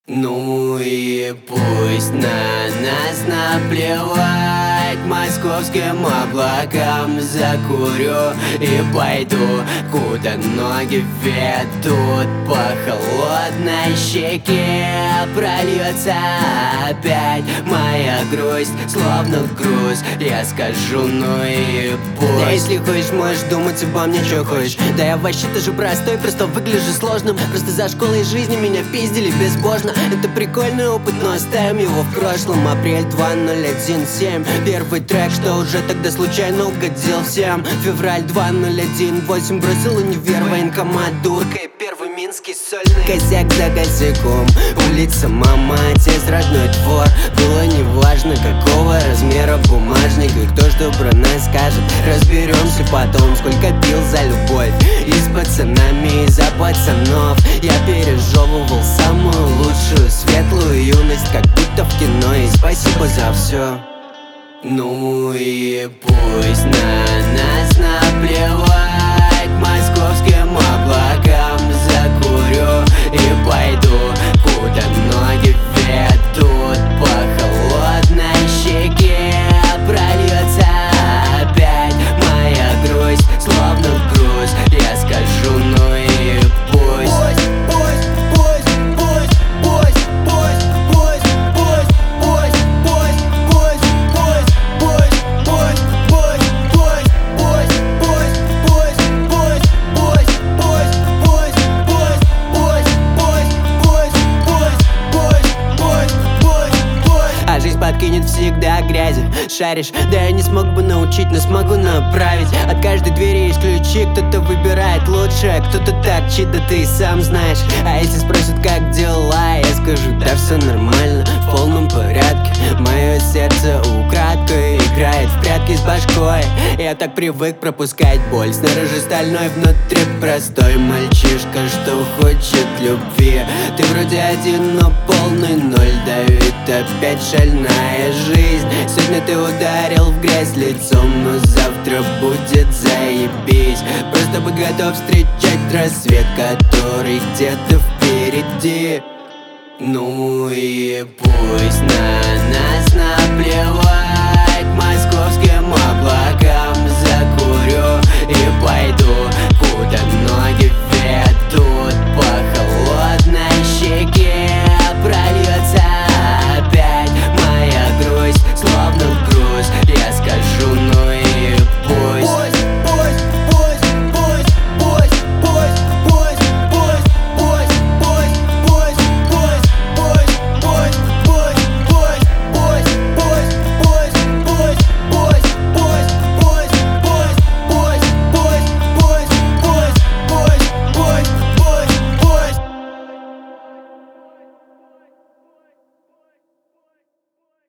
Ну и пусть на нас наплевать, московским облакам закурю и пойду, куда ноги ведут. По холодной щеке прольется опять моя грусть, словно груз. Я скажу, ну и пусть. Да если хочешь, можешь думать обо мне, что хочешь. Да я вообще тоже простой, просто выгляжу сложным. Просто за школой жизни меня пиздили безбожно. Это прикольный опыт, но оставим его в прошлом. Апрель 2017. Первый трек, что уже тогда случайно угодил всем. Февраль 2018. Бросил универ, военкомат, дурка и первый минский сольный. Косяк за косяком, улица, мама, отец, родной двор. Было неважно, какого размера бумажник и кто что про нас скажет. Разберемся потом, сколько пил за любовь. И с пацанами, и за пацанов. Я пережевывал самую лучшую светлую юность, как будто в кино. И спасибо за все. Ну и пусть на нас наплевать, московским облакам закурю и пойду, куда ноги ведут. По холодной щеке прольется опять моя грусть, словно груз. Я скажу, ну и пусть. Подкинет всегда грязи, шаришь. Да я не смог бы научить, но смогу направить. От каждой двери есть ключи, кто-то выбирает лучшее, кто-то торчит, да ты и сам знаешь. А если спросят, как дела, я скажу, да все нормально, в полном порядке. Мое сердце украдкой играет в прятки с башкой. Я так привык пропускать боль, снаружи стальной, внутри простой мальчишка, что хочет любви. Ты вроде один, но полный ноль, давит опять шальная жизнь. Сегодня ты ударил в грязь лицом, но завтра будет заебись. Просто бы готов встречать рассвет, который где-то впереди. Ну и пусть на нас наплевать.